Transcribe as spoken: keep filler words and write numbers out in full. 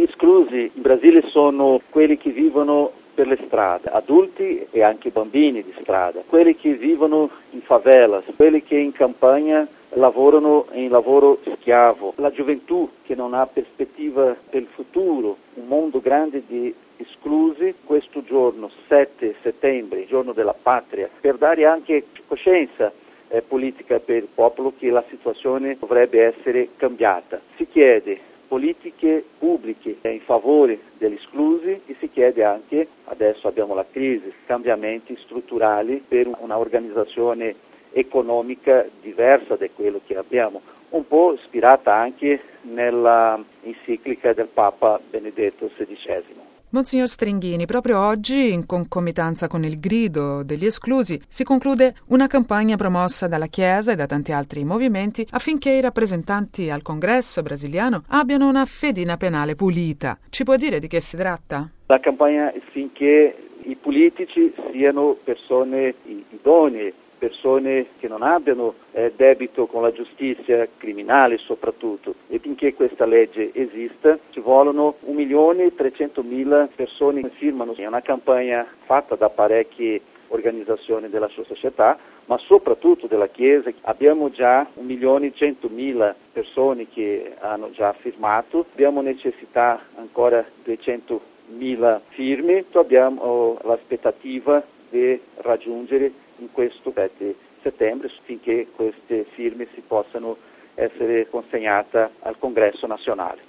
esclusi in Brasile sono quelli che vivono per le strade, adulti e anche bambini di strada, quelli che vivono in favelas, quelli che in campagna lavorano in lavoro schiavo, la gioventù che non ha prospettiva del futuro, un mondo grande di esclusi. Questo giorno, sette settembre, il giorno della patria, per dare anche coscienza eh, politica per il popolo che la situazione dovrebbe essere cambiata. Si chiede politiche pubbliche in favore degli esclusi e si chiede anche, adesso abbiamo la crisi, cambiamenti strutturali per una organizzazione economica diversa da quello che abbiamo, un po' ispirata anche nella enciclica del Papa Benedetto sedicesimo. Monsignor Stringhini, proprio oggi, in concomitanza con il grido degli esclusi, si conclude una campagna promossa dalla Chiesa e da tanti altri movimenti affinché i rappresentanti al Congresso brasiliano abbiano una fedina penale pulita. Ci può dire di che si tratta? La campagna affinché i politici siano persone idonee, persone che non abbiano eh, debito con la giustizia criminale soprattutto, e finché questa legge esista ci vogliono un milione e trecentomila persone che firmano. È una campagna fatta da parecchie organizzazioni della società, ma soprattutto della Chiesa. Abbiamo già un milione e centomila persone che hanno già firmato, abbiamo necessità ancora duecentomila firme, abbiamo l'aspettativa di raggiungere in questo sette settembre finché queste firme si possano essere consegnate al Congresso nazionale.